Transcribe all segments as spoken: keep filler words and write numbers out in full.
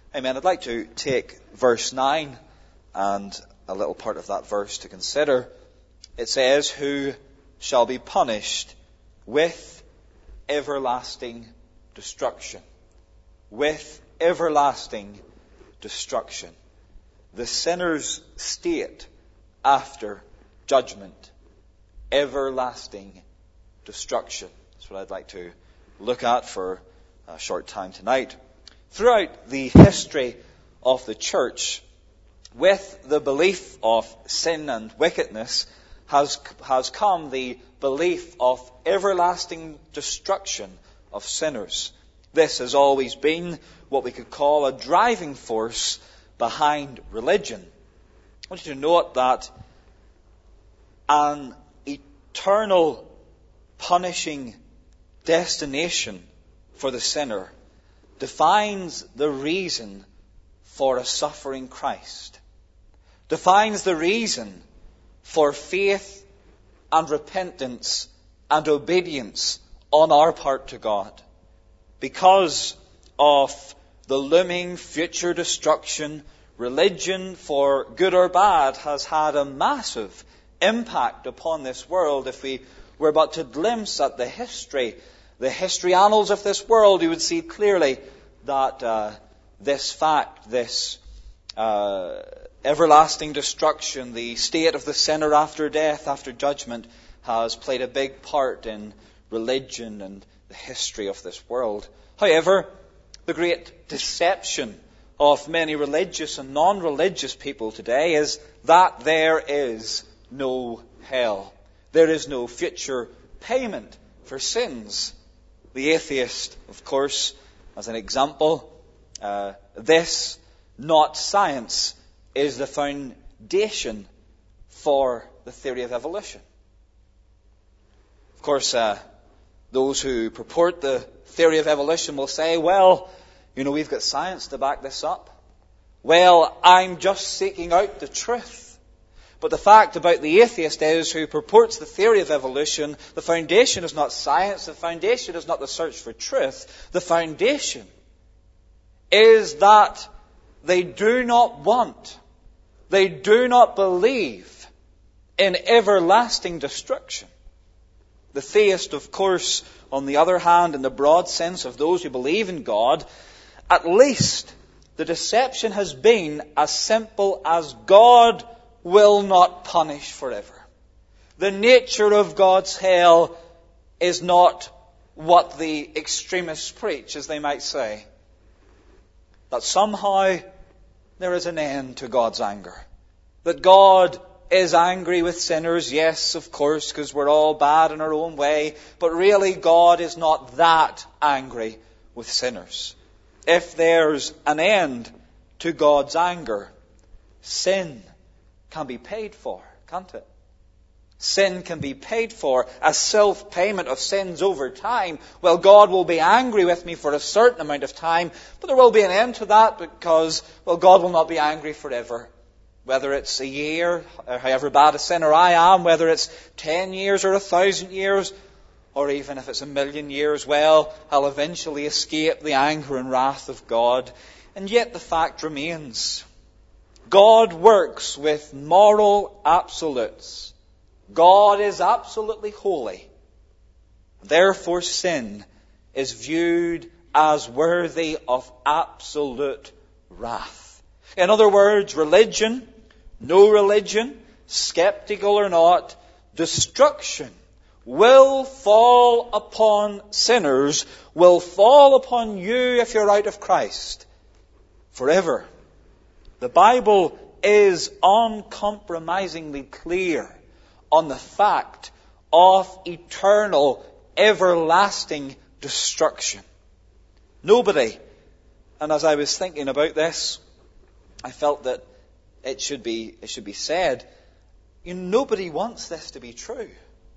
Amen. I'd like to take verse nine and a little part of that verse to consider. It says, "Who shall be punished with everlasting destruction." With everlasting destruction. The sinner's state after judgment. Everlasting destruction. That's what I'd like to look at for a short time tonight. Throughout the history of the church, with the belief of sin and wickedness, has, has come the belief of everlasting destruction of sinners. This has always been what we could call a driving force behind religion. I want you to note that an eternal punishing destination for the sinner defines the reason for a suffering Christ, defines the reason for faith and repentance and obedience on our part to God. Because of the looming future destruction, religion, for good or bad, has had a massive impact upon this world. If we were but to glimpse at the history, the history annals of this world, you would see clearly that uh, this fact, this uh, everlasting destruction, the state of the sinner after death, after judgment, has played a big part in religion and the history of this world. However, the great deception of many religious and non-religious people today is that there is no hell. There is no future payment for sins. The atheist, of course, as an example, uh, this, not science, is the foundation for the theory of evolution. Of course, uh, those who purport the theory of evolution will say, well, you know, we've got science to back this up. Well, I'm just seeking out the truth. But the fact about the atheist is, who purports the theory of evolution, the foundation is not science, the foundation is not the search for truth. The foundation is that they do not want, they do not believe in everlasting destruction. The theist, of course, on the other hand, in the broad sense of those who believe in God, at least the deception has been as simple as God will not punish forever. The nature of God's hell is not what the extremists preach, as they might say. That somehow there is an end to God's anger. That God is angry with sinners, yes, of course, because we're all bad in our own way. But really, God is not that angry with sinners. If there's an end to God's anger, sin can be paid for, can't it? Sin can be paid for as self-payment of sins over time. Well, God will be angry with me for a certain amount of time, but there will be an end to that because, well, God will not be angry forever. Whether it's a year, or however bad a sinner I am, whether it's ten years or a thousand years, or even if it's a million years, well, I'll eventually escape the anger and wrath of God. And yet the fact remains, God works with moral absolutes. God is absolutely holy. Therefore, sin is viewed as worthy of absolute wrath. In other words, religion, no religion, skeptical or not, destruction will fall upon sinners, will fall upon you if you're out of Christ, forever. The Bible is uncompromisingly clear on the fact of eternal, everlasting destruction. Nobody, and as I was thinking about this, I felt that it should be, it should be said, you know, nobody wants this to be true.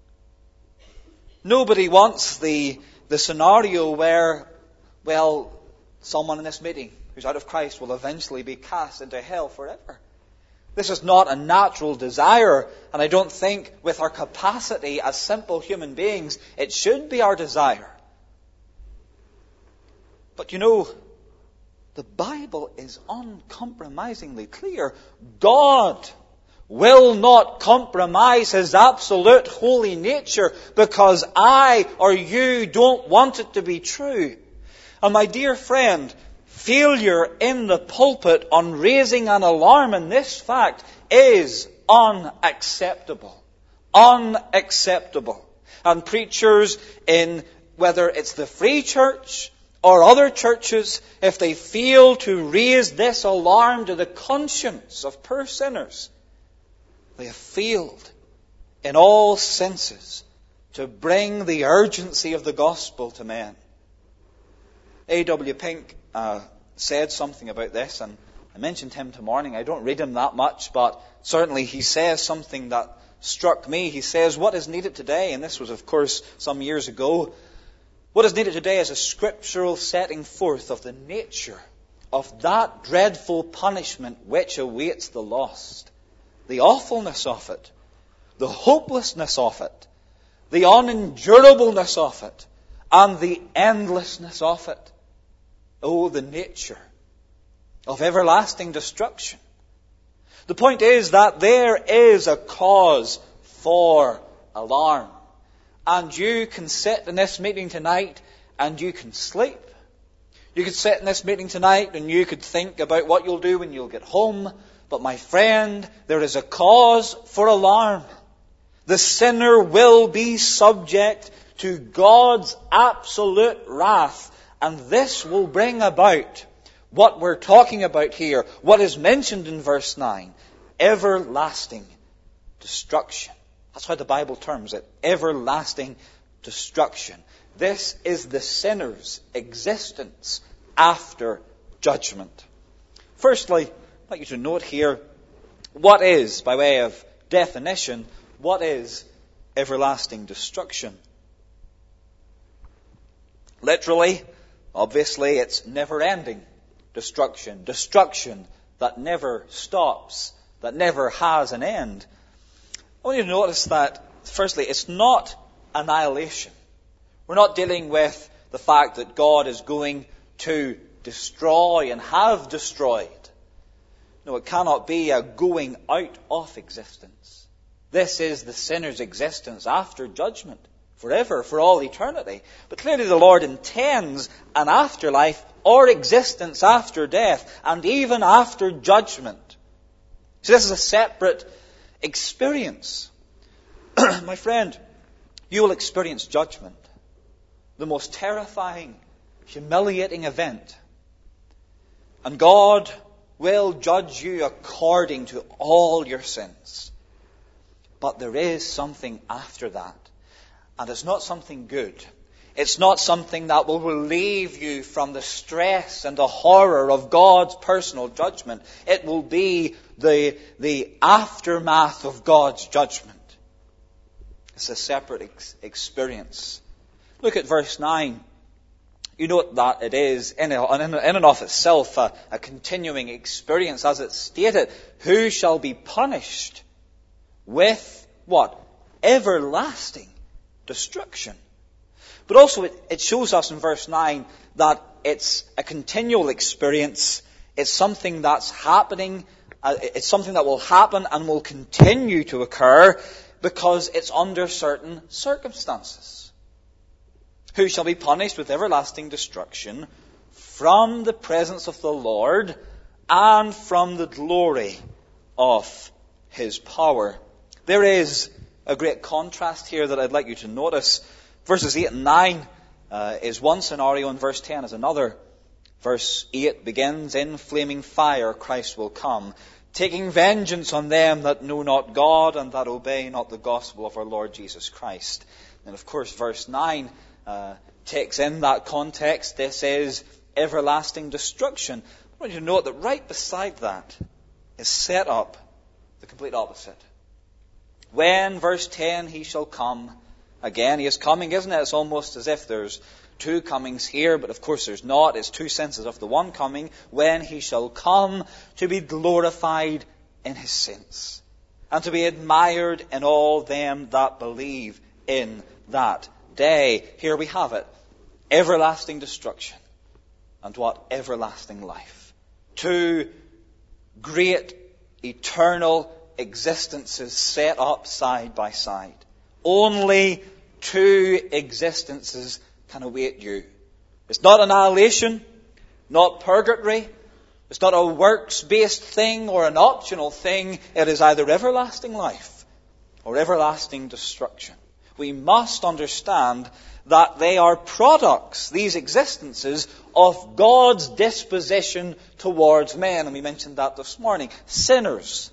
Nobody wants the, the scenario where, well, someone in this meeting who's out of Christ will eventually be cast into hell forever. This is not a natural desire, and I don't think with our capacity as simple human beings, it should be our desire. But you know, The Bible is uncompromisingly clear. God will not compromise His absolute holy nature because I or you don't want it to be true. And my dear friend, failure in the pulpit on raising an alarm in this fact is unacceptable. Unacceptable. And preachers in, whether it's the Free Church or other churches, if they fail to raise this alarm to the conscience of poor sinners, they have failed in all senses to bring the urgency of the gospel to men. A W Pink uh, said something about this, and I mentioned him to morning. I don't read him that much, but certainly he says something that struck me. He says, what is needed today, and this was of course some years ago, what is needed today is a scriptural setting forth of the nature of that dreadful punishment which awaits the lost. The awfulness of it, the hopelessness of it, the unendurableness of it, and the endlessness of it. Oh, the nature of everlasting destruction. The point is that there is a cause for alarm. And you can sit in this meeting tonight and you can sleep. You could sit in this meeting tonight and you could think about what you'll do when you'll get home. But my friend, there is a cause for alarm. The sinner will be subject to God's absolute wrath. And this will bring about what we're talking about here, what is mentioned in verse nine, everlasting destruction. That's how the Bible terms it, everlasting destruction. This is the sinner's existence after judgment. Firstly, I'd like you to note here, what is, by way of definition, what is everlasting destruction? Literally, obviously, it's never-ending destruction. Destruction that never stops, that never has an end. I want you to notice that, firstly, it's not annihilation. We're not dealing with the fact that God is going to destroy and have destroyed. No, it cannot be a going out of existence. This is the sinner's existence after judgment, forever, for all eternity. But clearly the Lord intends an afterlife or existence after death, and even after judgment. So this is a separate experience. My friend, you will experience judgment, the most terrifying, humiliating event. And God will judge you according to all your sins. But there is something after that. And it's not something good. It's not something that will relieve you from the stress and the horror of God's personal judgment. It will be the, the aftermath of God's judgment. It's a separate ex- experience. Look at verse nine. You note that it is in, a, in, in and of itself a, a continuing experience, as it's stated. Who shall be punished with what? Everlasting destruction. But also it, it shows us in verse nine that it's a continual experience. It's something that's happening. Uh, it's something that will happen and will continue to occur because it's under certain circumstances. Who shall be punished with everlasting destruction from the presence of the Lord and from the glory of His power. There is a great contrast here that I'd like you to notice. Verses eight and nine uh, is one scenario and verse ten is another. Verse eight begins, in flaming fire Christ will come, taking vengeance on them that know not God and that obey not the gospel of our Lord Jesus Christ. And of course verse nine uh, takes in that context. This is everlasting destruction. I want you to note that right beside that is set up the complete opposite. When, verse ten, He shall come. Again, He is coming, isn't it? It's almost as if there's two comings here, but of course there's not. It's two senses of the one coming. When He shall come to be glorified in His saints, and to be admired in all them that believe in that day. Here we have it. Everlasting destruction. and what? Everlasting life. Two great, eternal existences set up side by side. Only two existences can await you. It's not annihilation, not purgatory. It's not a works-based thing or an optional thing. It is either everlasting life or everlasting destruction. We must understand that they are products, these existences, of God's disposition towards men. And we mentioned that this morning. Sinners,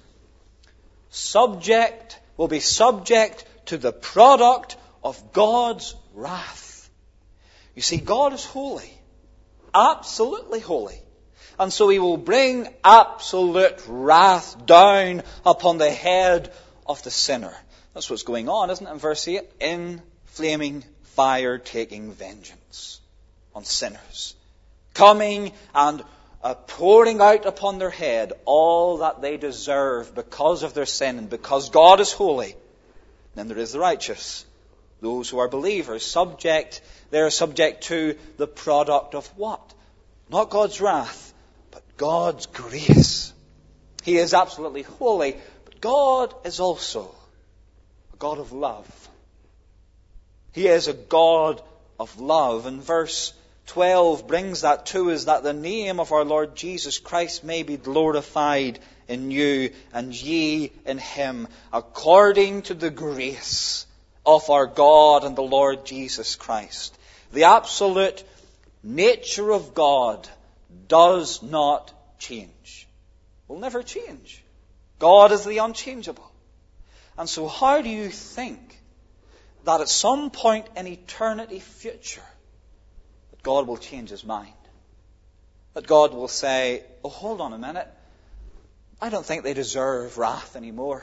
subject, will be subject to the product of God's wrath. You see, God is holy, absolutely holy. And so He will bring absolute wrath down upon the head of the sinner. That's what's going on, isn't it, in verse eight? In flaming fire taking vengeance on sinners. Coming and uh, pouring out upon their head all that they deserve because of their sin and because God is holy. Then there is the righteous. Those who are believers, subject, they are subject to the product of what? Not God's wrath, but God's grace. He is absolutely holy, but God is also a God of love. He is a God of love. And verse twelve brings that to us, that the name of our Lord Jesus Christ may be glorified in you and ye in Him, according to the grace of our God and the Lord Jesus Christ. The absolute nature of God does not change. Will never change. God is the unchangeable. And so how do you think that at some point in eternity future that God will change His mind? That God will say, oh, hold on a minute. I don't think they deserve wrath anymore.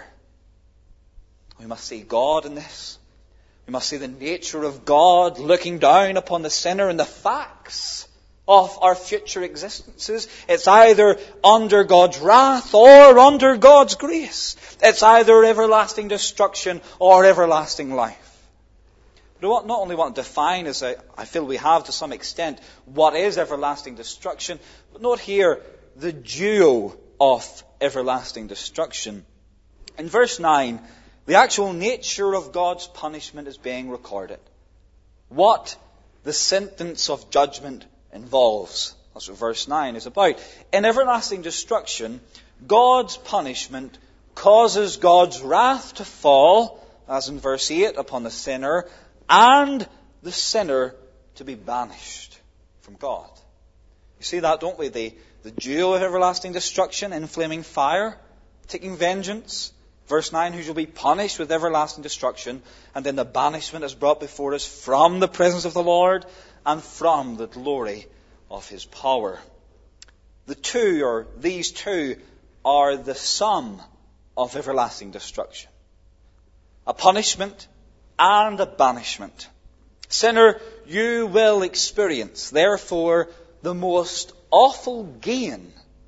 We must see God in this. We must see the nature of God looking down upon the sinner and the facts of our future existences. It's either under God's wrath or under God's grace. It's either everlasting destruction or everlasting life. But I not only want to define, as I, I feel we have to some extent, what is everlasting destruction, but note here the duo of everlasting destruction. In verse nine, the actual nature of God's punishment is being recorded. What the sentence of judgment involves. That's what verse nine is about. In everlasting destruction, God's punishment causes God's wrath to fall, as in verse eight, upon the sinner, and the sinner to be banished from God. You see that, don't we? The, the duo of everlasting destruction in flaming fire, taking vengeance. Verse nine, who shall be punished with everlasting destruction. And then the banishment is brought before us from the presence of the Lord and from the glory of His power. The two, or these two, are the sum of everlasting destruction. A punishment and a banishment. Sinner, you will experience, therefore, the most awful gain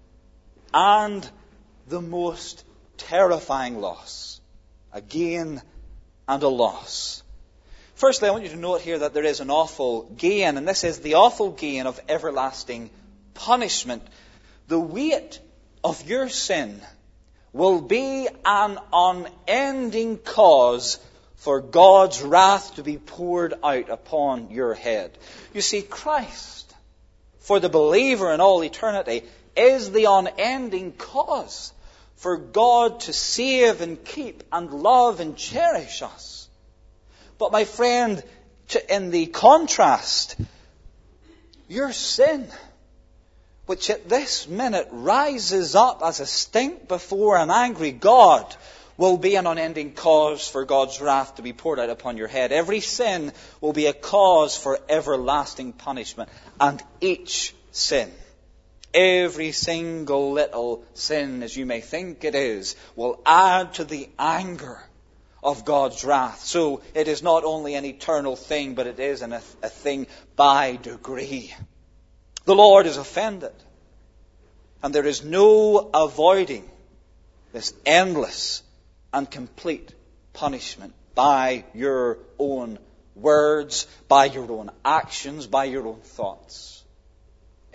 and the most terrifying loss. A gain and a loss. Firstly, I want you to note here that there is an awful gain, and this is the awful gain of everlasting punishment. The weight of your sin will be an unending cause for God's wrath to be poured out upon your head. You see, Christ, for the believer in all eternity, is the unending cause for God to save and keep and love and cherish us. But my friend, in the contrast, your sin, which at this minute rises up as a stink before an angry God, will be an unending cause for God's wrath to be poured out upon your head. Every sin will be a cause for everlasting punishment. And each sin, every single little sin, as you may think it is, will add to the anger of God's wrath. So it is not only an eternal thing, but it is an, a thing by degree. The Lord is offended. And there is no avoiding this endless and complete punishment by your own words, by your own actions, by your own thoughts.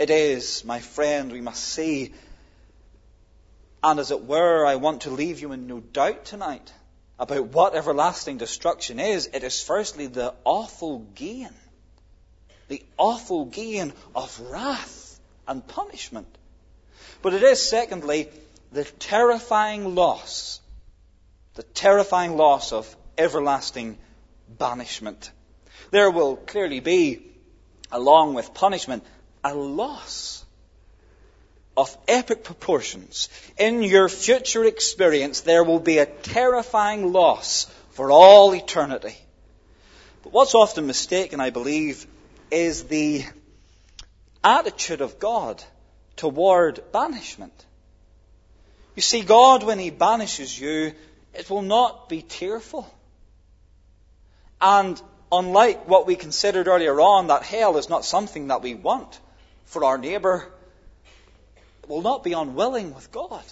it is, my friend, we must see. And as it were, I want to leave you in no doubt tonight about what everlasting destruction is. It is firstly the awful gain. The awful gain of wrath and punishment. But it is secondly the terrifying loss. The terrifying loss of everlasting banishment. There will clearly be, along with punishment, a loss of epic proportions. In your future experience, there will be a terrifying loss for all eternity. But what's often mistaken, I believe, is the attitude of God toward banishment. You see, God, when He banishes you, it will not be tearful. And unlike what we considered earlier on, that hell is not something that we want for our neighbour, it will not be unwilling with God.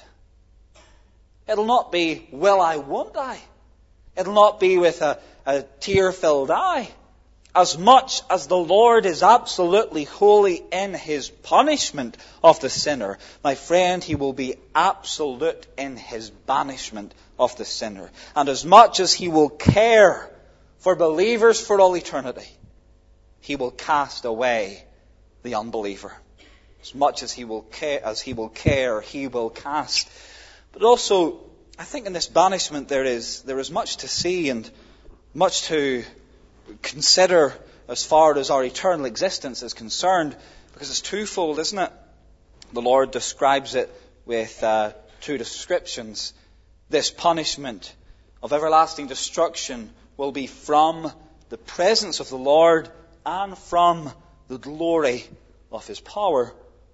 It'll not be, will I, won't I? It'll not be with a, a tear-filled eye. As much as the Lord is absolutely holy in His punishment of the sinner, my friend, He will be absolute in His banishment of the sinner. And as much as He will care for believers for all eternity, He will cast away the unbeliever. As much as He will care, as He will care, He will cast. But also, I think in this banishment there is there is much to see and much to consider as far as our eternal existence is concerned, because it's twofold, isn't it? The Lord describes it with uh, two descriptions. This punishment of everlasting destruction will be from the presence of the Lord and from the glory of His power.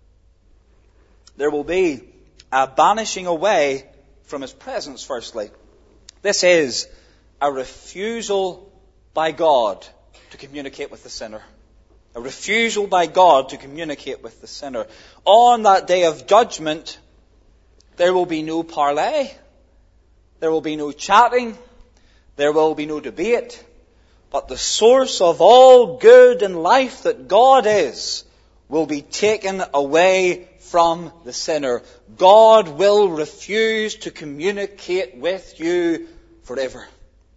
There will be a banishing away from His presence, firstly. This is a refusal by God to communicate with the sinner. A refusal by God to communicate with the sinner. On that day of judgment, there will be no parley. There will be no chatting. There will be no debate. But the source of all good in life that God is will be taken away from the sinner. God will refuse to communicate with you forever.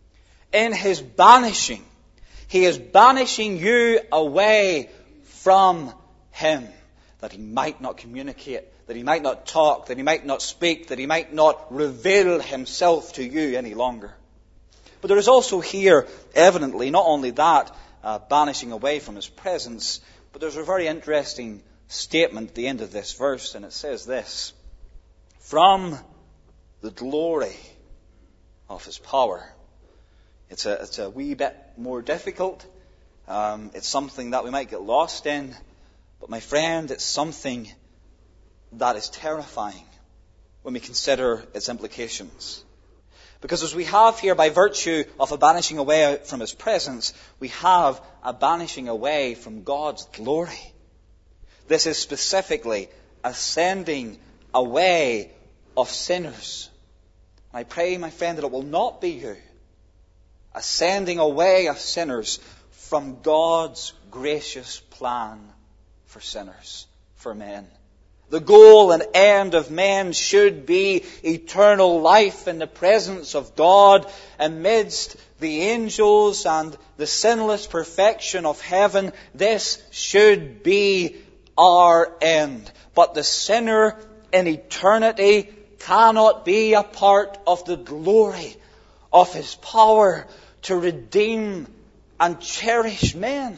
In His banishing, He is banishing you away from Him, that He might not communicate, that He might not talk, that He might not speak, that He might not reveal Himself to you any longer. But there is also here, evidently, not only that, uh, banishing away from His presence, but there's a very interesting statement at the end of this verse, and it says this: from the glory of His power. It's a, it's a wee bit more difficult. Um, it's something that we might get lost in. But my friend, it's something that is terrifying when we consider its implications. Because as we have here, by virtue of a banishing away from His presence, we have a banishing away from God's glory. This is specifically a sending away of sinners. And I pray, my friend, that it will not be you. A sending away of sinners from God's gracious plan for sinners, for men. The goal and end of men should be eternal life in the presence of God amidst the angels and the sinless perfection of heaven. This should be our end. But the sinner in eternity cannot be a part of the glory of His power to redeem and cherish men.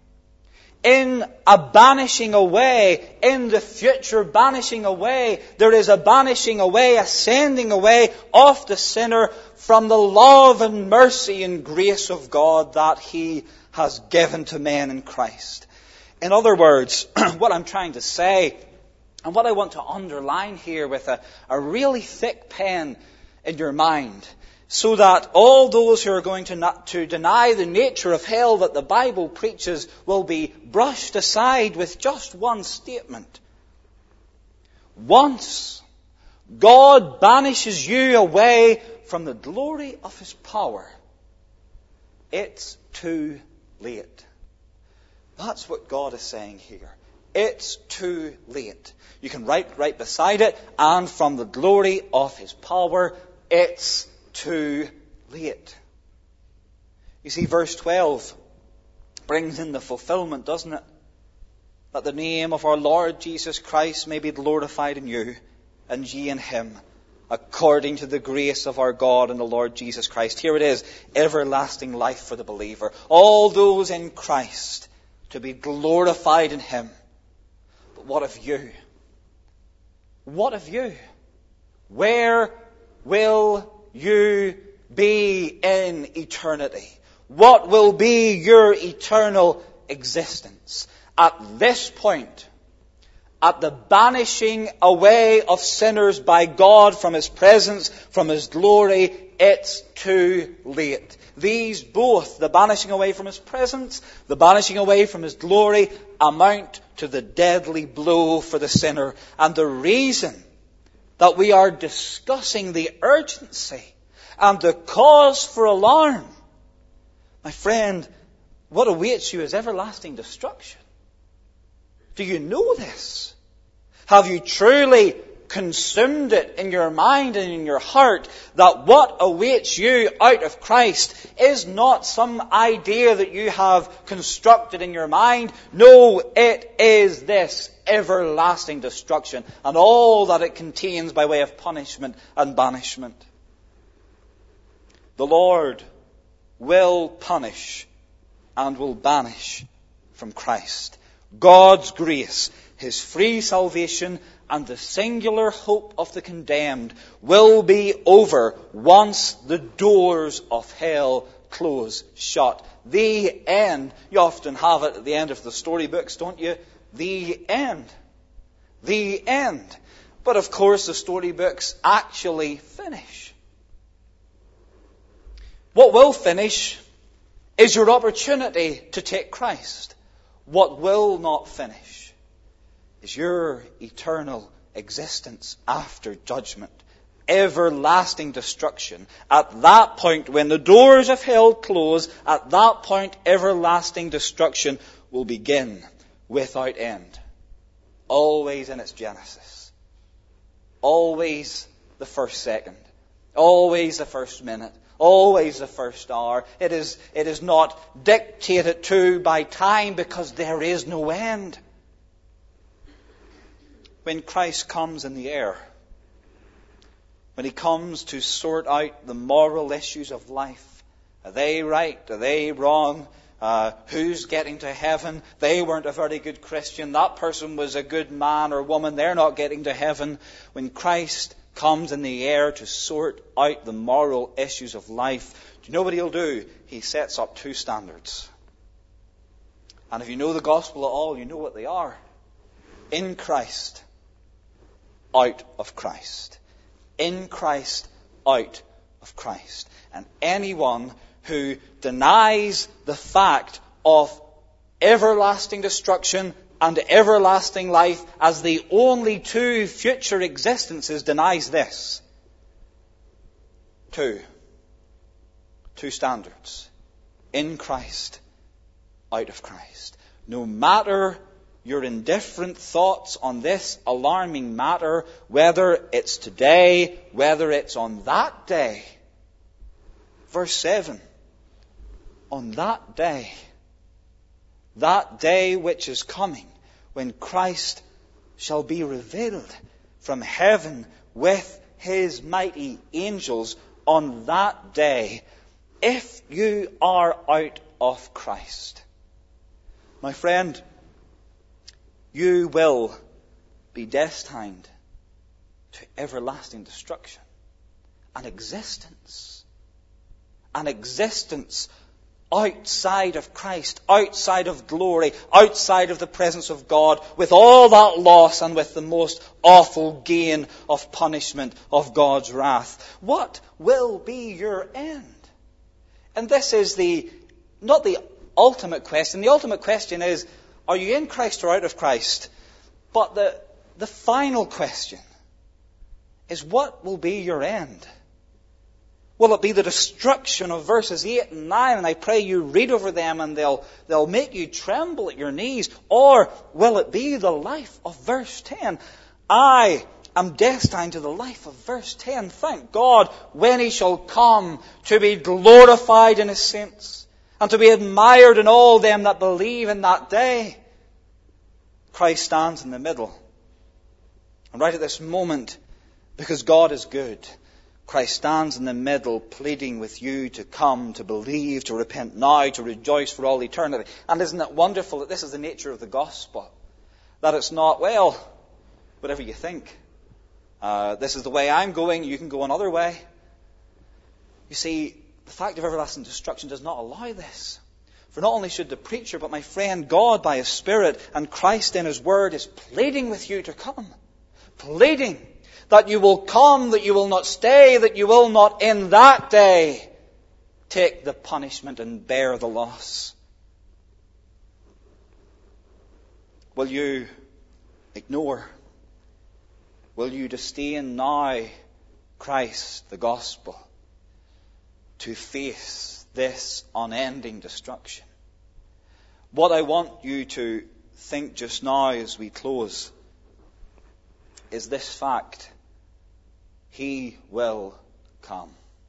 In a banishing away, in the future banishing away, there is a banishing away, a sending away of the sinner from the love and mercy and grace of God that He has given to men in Christ. In other words, what I'm trying to say, and what I want to underline here with a, a really thick pen in your mind, so that all those who are going to, not, to deny the nature of hell that the Bible preaches will be brushed aside with just one statement. Once God banishes you away from the glory of His power, it's too late. That's what God is saying here. it's too late. You can write right beside it, and from the glory of his power, it's too late. You see, verse twelve brings in the fulfillment, doesn't it? That the name of our Lord Jesus Christ may be glorified in you, and ye in him, according to the grace of our God and the Lord Jesus Christ. Here it is, everlasting life for the believer. All those in Christ to be glorified in him. But what of you? What of you? Where will you be in eternity? What will be your eternal existence? At this point, at the banishing away of sinners by God from his presence, from his glory, it's too late. These both, the banishing away from his presence, the banishing away from his glory, amount to the deadly blow for the sinner. And the reason that we are discussing the urgency and the cause for alarm, my friend, what awaits you is everlasting destruction. Do you know this? Have you truly consumed it in your mind and in your heart that what awaits you out of Christ is not some idea that you have constructed in your mind? No, it is this everlasting destruction and all that it contains by way of punishment and banishment. The Lord will punish and will banish from Christ. God's grace, his free salvation, and the singular hope of the condemned will be over once the doors of hell close shut. The end. You often have it at the end of the storybooks, don't you? The end. The end. But of course the storybooks actually finish. What will finish is your opportunity to take Christ. What will not finish is your eternal existence after judgment. Everlasting destruction. At that point, when the doors of hell close, at that point, everlasting destruction will begin without end. Always in its genesis. Always the first second. Always the first minute. Always the first hour. It is, it is not dictated to by time because there is no end. When Christ comes in the air, when he comes to sort out the moral issues of life, are they right? Are they wrong? Uh, who's getting to heaven? They weren't a very good Christian. That person was a good man or woman. They're not getting to heaven. When Christ comes in the air to sort out the moral issues of life, do you know what he'll do? He sets up two standards. And if you know the gospel at all, you know what they are. In Christ, out of Christ. In Christ, out of Christ. And anyone who denies the fact of everlasting destruction and everlasting life as the only two future existences denies this. Two. Two standards. In Christ, out of Christ. No matter your indifferent thoughts on this alarming matter, whether it's today, whether it's on that day. Verse seven. On that day. That day which is coming, when Christ shall be revealed from heaven with his mighty angels. On that day, if you are out of Christ, my friend, you will be destined to everlasting destruction. An existence. An existence outside of Christ, outside of glory, outside of the presence of God, with all that loss and with the most awful gain of punishment of God's wrath. What will be your end? And this is the, not the ultimate question. The ultimate question is, are you in Christ or out of Christ? But the, the final question is, what will be your end? Will it be the destruction of verses eight and nine? And I pray you read over them and they'll, they'll make you tremble at your knees. Or will it be the life of verse ten? I am destined to the life of verse ten. Thank God, when He shall come to be glorified in His saints and to be admired in all them that believe in that day. Christ stands in the middle. And right at this moment, because God is good, Christ stands in the middle, pleading with you to come, to believe, to repent now, to rejoice for all eternity. And isn't it wonderful that this is the nature of the gospel? That it's not, well, whatever you think. Uh, this is the way I'm going, you can go another way. You see, the fact of everlasting destruction does not allow this. For not only should the preacher, but my friend, God by His Spirit and Christ in His Word is pleading with you to come. Pleading that you will come, that you will not stay, that you will not in that day take the punishment and bear the loss. Will you ignore? Will you disdain now Christ, the gospel, to face this unending destruction? What I want you to think just now as we close is this fact: He will come.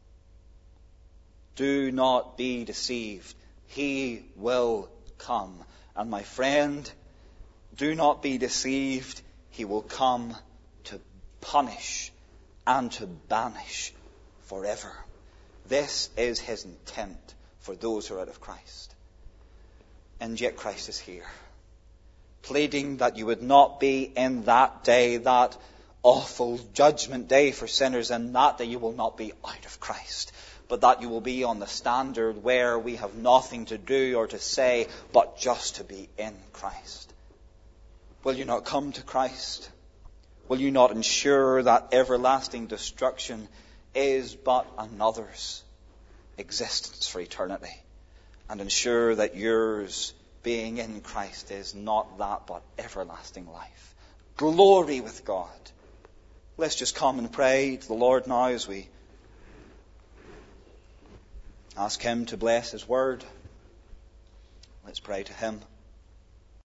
Do not be deceived. He will come. And my friend, do not be deceived. He will come to punish and to banish forever. This is His intent for those who are out of Christ. And yet Christ is here, pleading that you would not be in that day, that awful judgment day for sinners, and that day you will not be out of Christ, but that you will be on the standard where we have nothing to do or to say but just to be in Christ. Will you not come to Christ? Will you not ensure that everlasting destruction is but another's existence for eternity, and ensure that yours being in Christ is not that but everlasting life? Glory with God. Let's just come and pray to the Lord now as we ask Him to bless His word. Let's pray to Him.